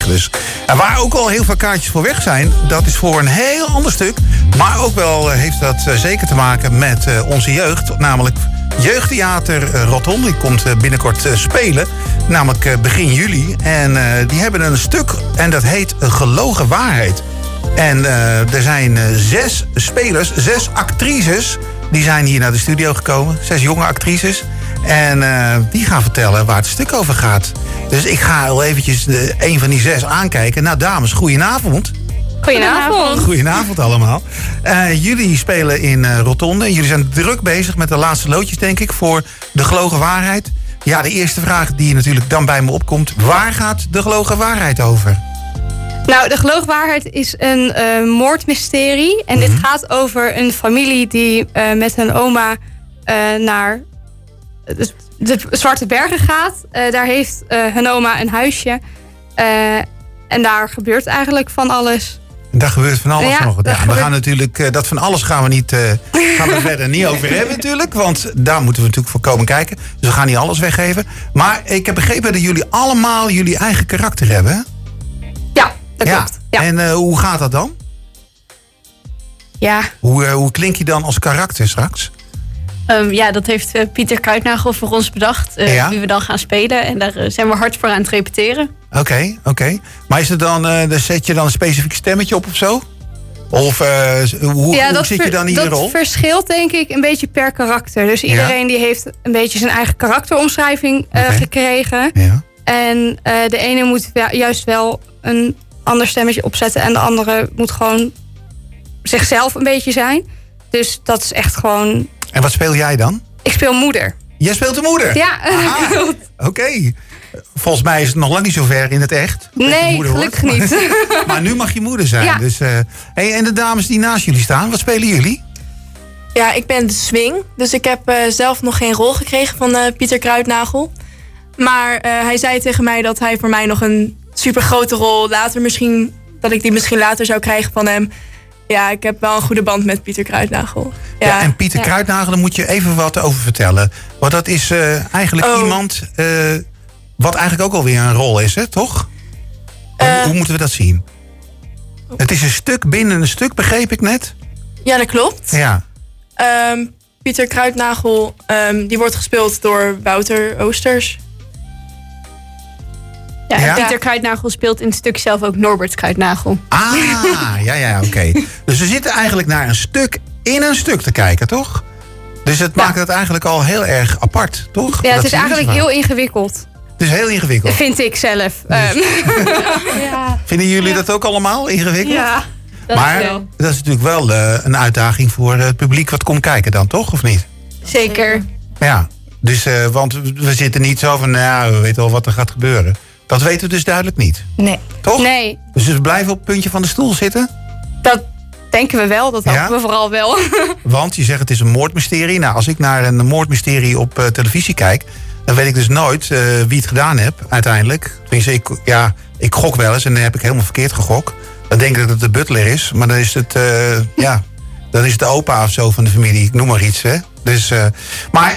Dus. En waar ook al heel veel kaartjes voor weg zijn, dat is voor een heel ander stuk. Maar ook wel heeft dat zeker te maken met onze jeugd. Namelijk Jeugdtheater Rotonde. Die komt binnenkort spelen. Namelijk begin juli. En die hebben een stuk en dat heet Gelogen Waarheid. En er zijn 6 spelers, 6 actrices. Die zijn hier naar de studio gekomen. 6 jonge actrices. En die gaan vertellen waar het stuk over gaat. Dus ik ga al eventjes een van die 6 aankijken. Nou dames, goedenavond. Goedenavond. Goedenavond allemaal. Jullie spelen in Rotonde. En jullie zijn druk bezig met de laatste loodjes, denk ik, voor de Gelogen Waarheid. Ja, de eerste vraag die natuurlijk dan bij me opkomt. Waar gaat de Gelogen Waarheid over? Nou, de Gelogen Waarheid is een moordmysterie. En dit gaat over een familie die met hun oma naar de Zwarte Bergen gaat. Daar heeft hun oma een huisje. En daar gebeurt eigenlijk van alles. Daar gebeurt van alles nog. Ja, we gaan natuurlijk, dat van alles gaan we verder niet over hebben natuurlijk. Want daar moeten we natuurlijk voor komen kijken. Dus we gaan niet alles weggeven. Maar ik heb begrepen dat jullie allemaal jullie eigen karakter hebben. Hè? Ja, dat klopt. Ja. En hoe gaat dat dan? Ja. Hoe klink je dan als karakter straks? Dat heeft Pieter Kruidnagel voor ons bedacht. Wie we dan gaan spelen. En daar zijn we hard voor aan het repeteren. Oké. Maar is er dan, zet je dan een specifiek stemmetje op of zo? Of hoe zit je dan in je rol? Dat verschilt denk ik een beetje per karakter. Dus iedereen die heeft een beetje zijn eigen karakteromschrijving gekregen. Ja. En de ene moet juist wel een ander stemmetje opzetten. En de andere moet gewoon zichzelf een beetje zijn. Dus dat is echt gewoon... En wat speel jij dan? Ik speel moeder. Jij speelt de moeder? Ja. Oké. Volgens mij is het nog lang niet zo ver in het echt. Nee, gelukkig niet. Maar nu mag je moeder zijn. Ja. Dus, en de dames die naast jullie staan, wat spelen jullie? Ja, ik ben de swing. Dus ik heb zelf nog geen rol gekregen van Pieter Kruidnagel. Maar hij zei tegen mij dat hij voor mij nog een super grote rol later misschien... dat ik die misschien later zou krijgen van hem. Ja, ik heb wel een goede band met Pieter Kruidnagel. Ja, en Pieter Kruidnagel, daar moet je even wat over vertellen. Want dat is eigenlijk iemand... wat eigenlijk ook alweer een rol is, hè, toch? Hoe moeten we dat zien? Het is een stuk binnen een stuk, begreep ik net. Ja, dat klopt. Ja. Pieter Kruidnagel, die wordt gespeeld door Wouter Oosters. Ja, en Pieter Kruidnagel speelt in het stuk zelf ook Norbert Kruidnagel. Oké. Dus we zitten eigenlijk naar een stuk in een stuk te kijken, toch? Dus het maakt het eigenlijk al heel erg apart, toch? Ja, het is eigenlijk heel ingewikkeld. Het is heel ingewikkeld. Vind ik zelf. Dus, vinden jullie dat ook allemaal ingewikkeld? Ja. Maar dat is natuurlijk wel een uitdaging voor het publiek wat komt kijken dan, toch? Of niet? Zeker. Ja, dus, want we zitten niet zo van, nou, we weten al wat er gaat gebeuren. Dat weten we dus duidelijk niet. Nee. Toch? Nee. Dus we blijven op het puntje van de stoel zitten? Dat denken we wel, dat hopen we vooral wel. Want je zegt het is een moordmysterie. Nou, als ik naar een moordmysterie op televisie kijk... dan weet ik dus nooit wie het gedaan heeft uiteindelijk. Tenminste, ik gok wel eens en dan heb ik helemaal verkeerd gegok. Dan denk ik dat het de butler is, maar dan is het, dan is het de opa of zo van de familie. Ik noem maar iets, hè. Dus, maar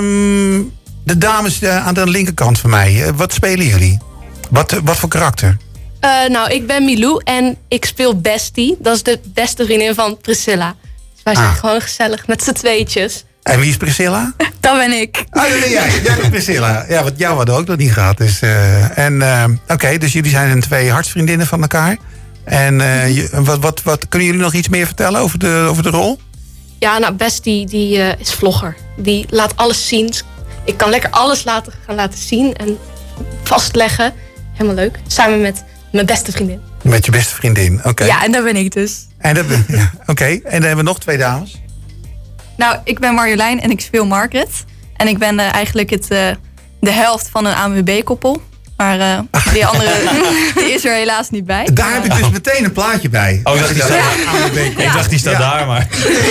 de dames aan de linkerkant van mij, wat spelen jullie? Wat voor karakter? Nou, ik ben Milou en ik speel Bestie. Dat is de beste vriendin van Priscilla. Dus wij zijn gewoon gezellig met z'n tweetjes. En wie is Priscilla? Dat ben ik. Oh, dat ben jij. Jij bent Priscilla. Ja, wat jou hadden ook nog niet gehad. Dus, Oké, dus jullie zijn 2 hartsvriendinnen van elkaar. En wat kunnen jullie nog iets meer vertellen over de rol? Ja, nou, Bestie die is vlogger. Die laat alles zien. Ik kan lekker alles gaan laten zien en vastleggen. Helemaal leuk. Samen met mijn beste vriendin. Met je beste vriendin, oké. Ja, en daar ben ik dus. Oké, en dan hebben we nog 2 dames. Nou, ik ben Marjolein en ik speel Margaret. En ik ben eigenlijk de helft van een ANWB-koppel. Maar die andere die is er helaas niet bij. Daar heb ik dus meteen een plaatje bij. Oh, ik dacht die staat daar, maar...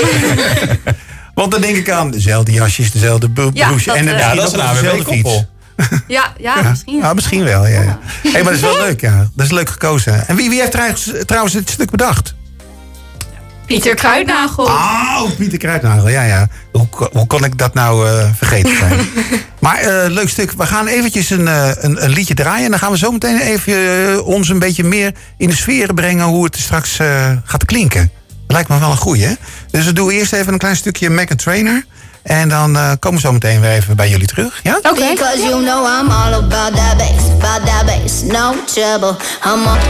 Want dan denk ik aan dezelfde jasjes, dezelfde broesje. Ja, en dat is een ANWB-koppel. Ja, misschien. Ja, misschien wel, ja. Hey, maar dat is wel leuk, ja. Dat is leuk gekozen. En wie heeft trouwens het stuk bedacht? Pieter Kruidnagel. Oh, Pieter Kruidnagel, ja. Hoe kon ik dat nou vergeten zijn? Maar leuk stuk. We gaan eventjes een liedje draaien. En dan gaan we zo meteen even ons een beetje meer in de sfeer brengen hoe het straks gaat klinken. Dat lijkt me wel een goeie, hè? Dus we doen eerst even een klein stukje Meghan Trainor. En dan komen we zo meteen weer even bij jullie terug, ja? Oké. Because you know I'm all about that bass, no trouble. I'm all...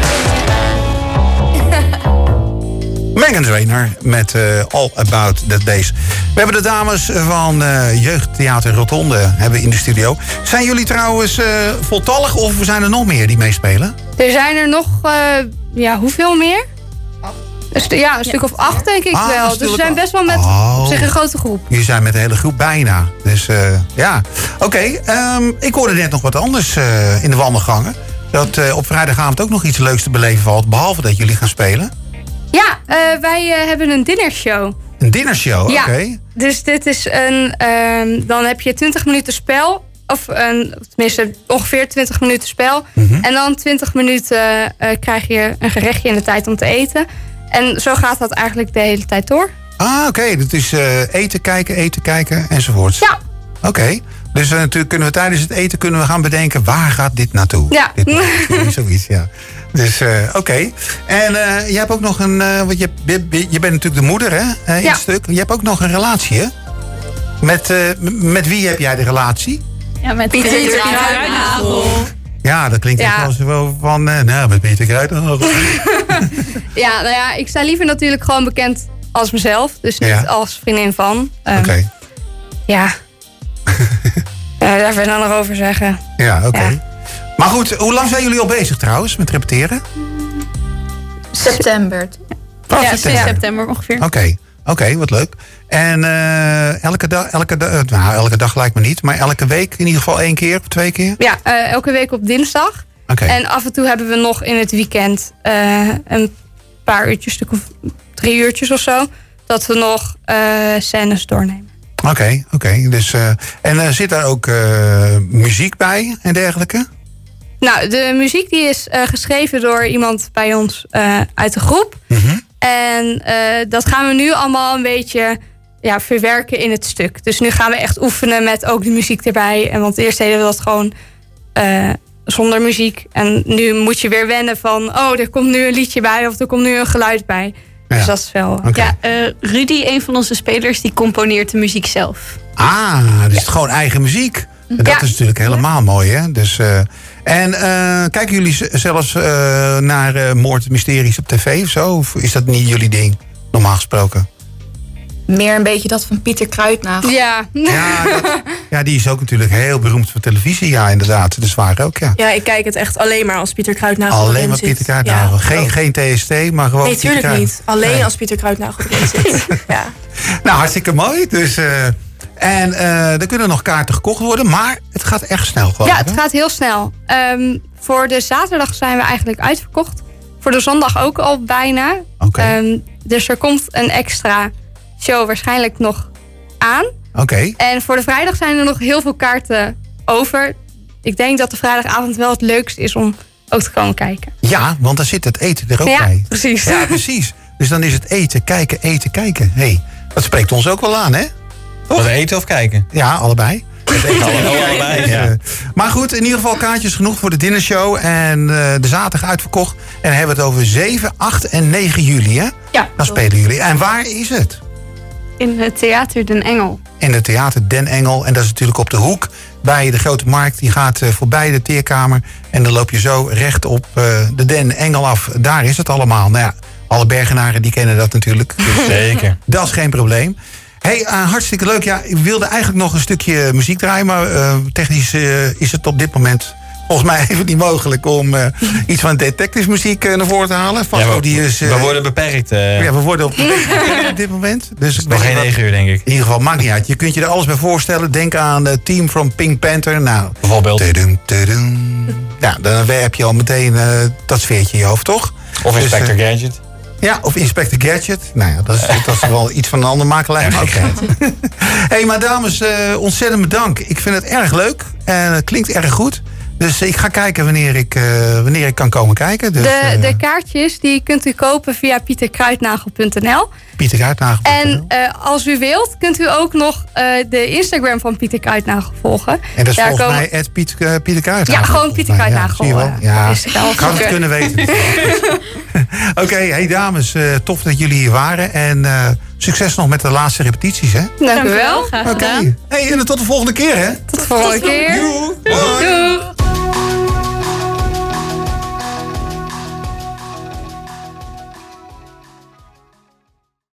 Meghan Trainor met All About That Bass. We hebben de dames van Jeugdtheater Rotonde hebben in de studio. Zijn jullie trouwens voltallig of zijn er nog meer die meespelen? Er zijn er nog, hoeveel meer? Een stuk of 8 denk ik wel. Dus we zijn best wel met op zich een grote groep. Jullie zijn met de hele groep bijna. Dus ja, oké. Ik hoorde net nog wat anders in de wandelgangen. Dat op vrijdagavond ook nog iets leuks te beleven valt. Behalve dat jullie gaan spelen. Ja, wij hebben een dinnershow. Een dinnershow, ja, oké. Dus dit is dan heb je 20 minuten spel. Of tenminste ongeveer 20 minuten spel. Mm-hmm. En dan 20 minuten krijg je een gerechtje in de tijd om te eten. En zo gaat dat eigenlijk de hele tijd door. Ah, oké. Dat is eten kijken enzovoort. Ja. Oké. Dus natuurlijk kunnen we tijdens het eten gaan bedenken... waar gaat dit naartoe? Ja. Zoiets, ja. Dus oké. En je hebt ook nog een... want je bent natuurlijk de moeder, hè? In het stuk. Je hebt ook nog een relatie, hè? Met wie heb jij de relatie? Ja, met Pieter Kruidnagel. Ja, dat klinkt echt als wel van... met Pieter Kruidnagel. Ja, nou ja, ik sta liever natuurlijk gewoon bekend als mezelf. Dus niet als vriendin van. Oké. Ja. Daar verder nog over zeggen. Ja, oké. Ja. Maar goed, hoe lang zijn jullie al bezig trouwens met repeteren? September. Ja, september ongeveer. Oké, wat leuk. En elke dag lijkt me niet, maar elke week in ieder geval 1 keer of 2 keer? Ja, elke week op dinsdag. Okay. En af en toe hebben we nog in het weekend een paar uurtjes, stuk of 3 uurtjes of zo, dat we nog scènes doornemen. Oké. Dus, en zit daar ook muziek bij en dergelijke? Nou, de muziek die is geschreven door iemand bij ons uit de groep. Mm-hmm. En dat gaan we nu allemaal een beetje verwerken in het stuk. Dus nu gaan we echt oefenen met ook de muziek erbij. En want eerst deden we dat gewoon zonder muziek. En nu moet je weer wennen van... er komt nu een liedje bij of er komt nu een geluid bij. Ja. Dus dat is wel... Okay. Ja, Rudy, een van onze spelers, die componeert de muziek zelf. Dus het gewoon eigen muziek. Dat is natuurlijk helemaal mooi, hè? Dus, en kijken jullie zelfs naar moordmysteries op tv of zo? Of is dat niet jullie ding, normaal gesproken? Meer een beetje dat van Pieter Kruidnagel. Ja. Ja, die is ook natuurlijk heel beroemd voor televisie. Ja, inderdaad. De Zware ook, ja. Ja, ik kijk het echt alleen maar als Pieter Kruidnagel alleen erin maar zit. Pieter Kruidnagel. Ja, geen TST, maar gewoon nee, tuurlijk niet. Alleen als Pieter Kruidnagel erin zit. Ja. Nou, hartstikke mooi. Dus... En er kunnen nog kaarten gekocht worden, maar het gaat echt snel. Ja, het gaat heel snel. Voor de zaterdag zijn we eigenlijk uitverkocht. Voor de zondag ook al bijna. Okay. Dus er komt een extra show waarschijnlijk nog aan. Oké. En voor de vrijdag zijn er nog heel veel kaarten over. Ik denk dat de vrijdagavond wel het leukste is om ook te komen kijken. Ja, want dan zit het eten er ook bij. Ja, precies. Ja, precies. Dus dan is het eten, kijken. Hey, dat spreekt ons ook wel aan, hè? Wat eten of kijken? Ja, allebei. Allebei, ja. Maar goed, in ieder geval kaartjes genoeg voor de dinnershow. En de zaterdag uitverkocht. En dan hebben we het over 7, 8 en 9 juli, hè? Ja. Dan spelen jullie. En waar is het? In het Theater Den Engel. In het Theater Den Engel. En dat is natuurlijk op de hoek bij de Grote Markt. Die gaat voorbij de Teerkamer. En dan loop je zo recht op de Den Engel af. Daar is het allemaal. Nou ja, alle Bergenaren die kennen dat natuurlijk. Dus, zeker. Dat is geen probleem. Hey, hartstikke leuk. Ja, ik wilde eigenlijk nog een stukje muziek draaien, maar technisch is het op dit moment volgens mij even niet mogelijk om iets van detectives muziek naar voren te halen. We worden beperkt. Ja, we worden op dit moment. Dus nog geen 9 uur, denk ik. In ieder geval, maakt niet uit. Je kunt je er alles bij voorstellen. Denk aan het team van Pink Panther. Nou, bijvoorbeeld. Ja, dan heb je al meteen dat sfeertje in je hoofd, toch? Of Inspector Gadget. Ja, of Inspector Gadget. Nou ja, dat is wel iets van een ander makelij. Hey, maar dames, ontzettend bedankt. Ik vind het erg leuk en het klinkt erg goed. Dus ik ga kijken wanneer ik kan komen kijken. Dus, de kaartjes die kunt u kopen via pieterkruidnagel.nl. Pieter Kruidnagel. En als u wilt, kunt u ook nog de Instagram van Pieter Kruidnagel volgen. En dat is volgens mij Pieter Kruidnagel. Ja, gewoon Pieter Kruidnagel. Zie je wel? Ja, ik had het kunnen weten. Oké, hey dames, tof dat jullie hier waren. En succes nog met de laatste repetities, hè? Dank u wel. Oké. Hey, en tot de volgende keer, hè? Tot de volgende keer. Doei. Doei.